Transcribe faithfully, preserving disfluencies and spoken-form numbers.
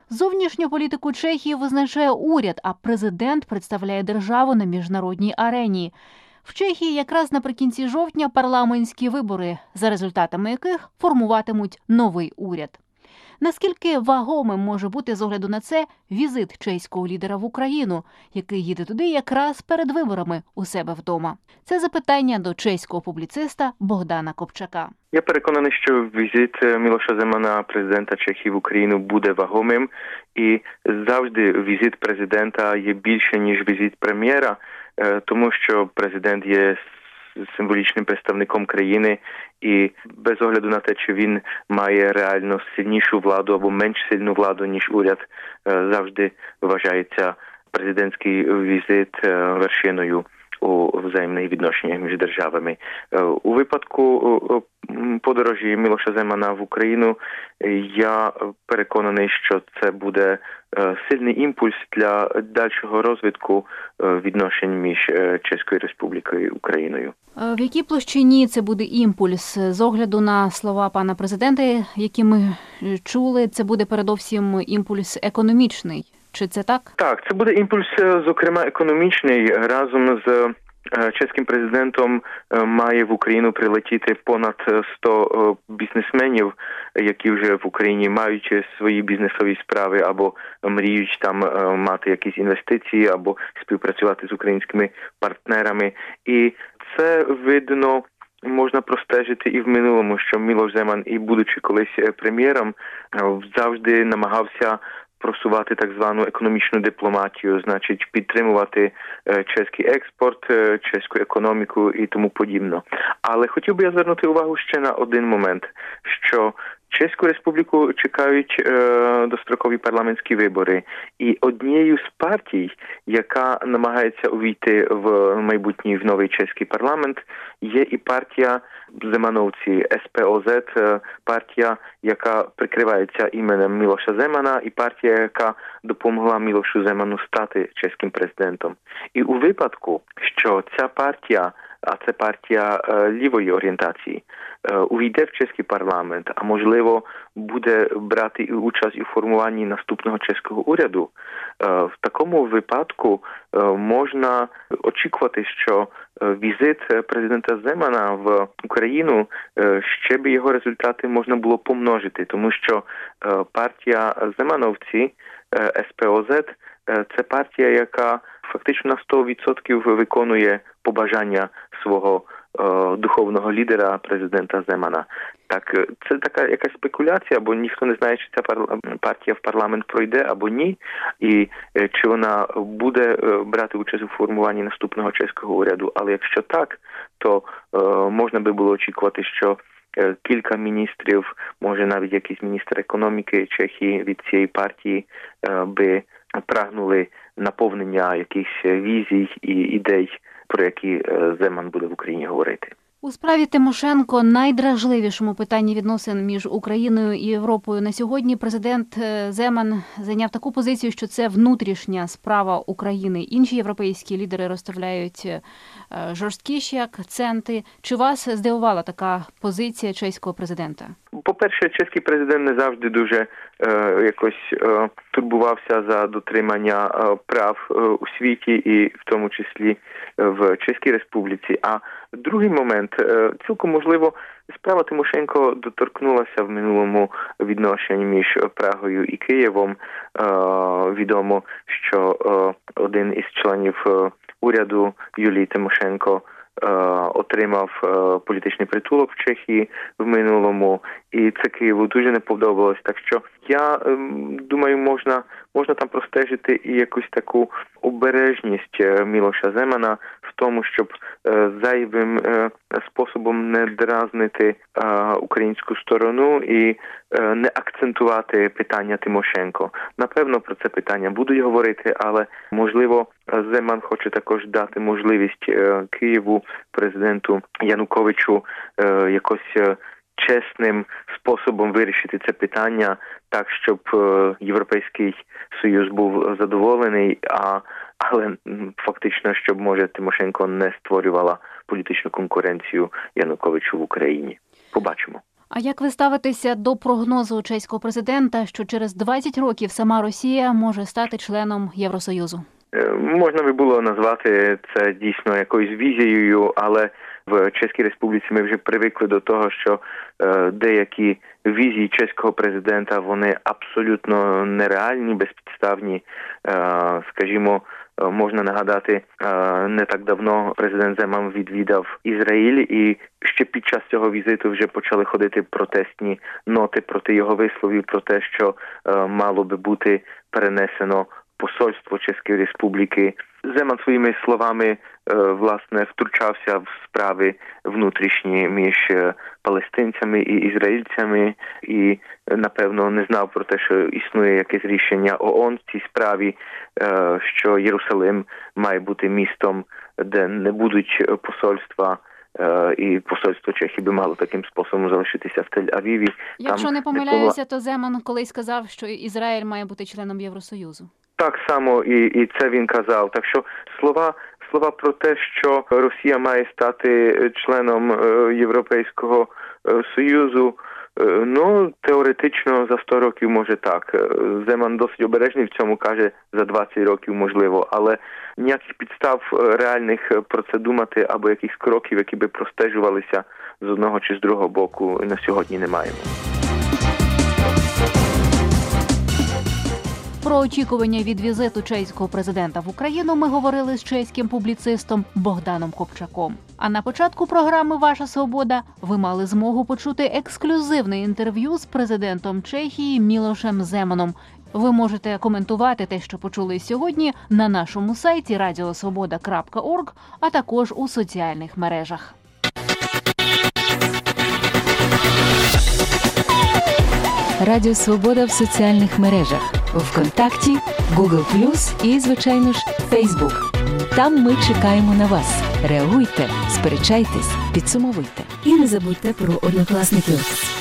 Зовнішню політику Чехії визначає уряд, а президент представляє державу на міжнародній арені. В Чехії якраз наприкінці жовтня парламентські вибори, за результатами яких формуватимуть новий уряд. Наскільки вагомим може бути з огляду на це візит чеського лідера в Україну, який їде туди якраз перед виборами у себе вдома? Це запитання до чеського публіциста Богдана Копчака. Я переконаний, що візит Мілоша Земана, президента Чехії в Україну, буде вагомим. І завжди візит президента є більше, ніж візит прем'єра, тому що президент є символічним представником країни, і без огляду на те, чи він має реально сильнішу владу або менш сильну владу, ніж уряд, завжди вважається президентський візит вершиною у взаємних відношеннях між державами. У випадку подорожі Мілоша Земана в Україну я переконаний, що це буде сильний імпульс для дальшого розвитку відношень між Чеською Республікою і Україною. В якій площині це буде імпульс? З огляду на слова пана президента, які ми чули, це буде передовсім імпульс економічний. Чи це так? Так, це буде імпульс, зокрема, економічний. Разом з чеським президентом має в Україну прилетіти понад сто бізнесменів, які вже в Україні мають свої бізнесові справи або мріють там мати якісь інвестиції або співпрацювати з українськими партнерами. І це видно, можна простежити і в минулому, що Мілош Земан, і будучи колись прем'єром, завжди намагався просувати так звану економічну дипломатію, значить підтримувати чеський експорт, чеську економіку і тому подібно. Але хотів би я звернути увагу ще на один момент, що Чеську Республіку чекають е, дострокові парламентські вибори. І однією з партій, яка намагається увійти в майбутній в новий чеський парламент, є і партія Земановці, ес пе о зет, партія, яка прикривається іменем Мілоша Земана, і партія, яка допомогла Мілошу Земану стати чеським президентом. І у випадку, що ця партія, а це партія е, лівої орієнтації, е, увійде в чеський парламент, а можливо буде брати і участь у формуванні наступного чеського уряду, е, в такому випадку е, можна очікувати, що е, візит президента Земана в Україну, е, ще би його результати можна було помножити, тому що е, партія Земановці, е, ес пе о зет, е, це партія, яка фактично на сто відсотків виконує побажання свого е, духовного лідера, президента Земана. Так, це така якась спекуляція, бо ніхто не знає, чи ця партія в парламент пройде або ні, і е, чи вона буде е, брати участь у формуванні наступного чеського уряду. Але якщо так, то е, можна би було очікувати, що е, кілька міністрів, може навіть якийсь міністр економіки Чехії від цієї партії е, би прагнули наповнення якихось візій і ідей, про які Земан буде в Україні говорити. У справі Тимошенко, найдражливішому питанні відносин між Україною і Європою на сьогодні, президент Земан зайняв таку позицію, що це внутрішня справа України. Інші європейські лідери розставляють жорсткіші акценти. Чи вас здивувала така позиція чеського президента? По-перше, чеський президент не завжди дуже е, якось е, турбувався за дотримання е, прав е, у світі і в тому числі в Чеській Республіці. А другий момент, е, цілком можливо, справа Тимошенко доторкнулася в минулому відношенні між Прагою і Києвом. Е, відомо, що е, один із членів е, уряду Юлії Тимошенко отримав політичний притулок в Чехії в минулому, і це Києву дуже не подобалось. Так що я думаю, можна можна там простежити і якусь таку обережність Мілоша Земана в тому, щоб зайвим способом не дразнити українську сторону і не акцентувати питання Тимошенко. Напевно, про це питання будуть говорити, але, можливо, Земан хоче також дати можливість Києву, президенту Януковичу, якось чесним способом вирішити це питання так, щоб Європейський Союз був задоволений, а але фактично, щоб, може, Тимошенко не створювала політичну конкуренцію Януковичу в Україні. Побачимо. А як ви ставитеся до прогнозу чеського президента, що через двадцять років сама Росія може стати членом Євросоюзу? Можна би було назвати це дійсно якоюсь візією, але в Чеській Республіці ми вже привикли до того, що е, деякі візії чеського президента, вони абсолютно нереальні, безпідставні. Е, скажімо, можна нагадати, е, не так давно президент Земан відвідав Ізраїль, і ще під час цього візиту вже почали ходити протестні ноти проти його висловів, про те, що е, мало би бути перенесено посольство Чеської Республіки. Земан своїми словами, власне, втручався в справи внутрішні між палестинцями і ізраїльцями і, напевно, не знав про те, що існує якесь рішення ООН в цій справі, що Єрусалим має бути містом, де не будуть посольства, і посольство Чехії би мало таким способом залишитися в Тель-Авіві. Якщо не помиляюся, то Земан колись сказав, що Ізраїль має бути членом Євросоюзу. Так само і, і це він казав. Так що слова, слова про те, що Росія має стати членом е, Європейського е, Союзу, е, ну, теоретично за сто років може так. Земан досить обережний в цьому, каже, за двадцять років можливо, але ніяких підстав реальних про це думати або якихось кроків, які би простежувалися з одного чи з другого боку, на сьогодні не маємо. Про очікування від візиту чеського президента в Україну ми говорили з чеським публіцистом Богданом Копчаком. А на початку програми «Ваша свобода» ви мали змогу почути ексклюзивне інтерв'ю з президентом Чехії Мілошем Земаном. Ви можете коментувати те, що почули сьогодні, на нашому сайті радіо свобода крапка орг, а також у соціальних мережах. Радіо Свобода в соціальних мережах. ВКонтакті, Гугл плюс і, звичайно ж, Фейсбук. Там ми чекаємо на вас. Реагуйте, сперечайтесь, підсумовуйте. І не забудьте про Однокласники.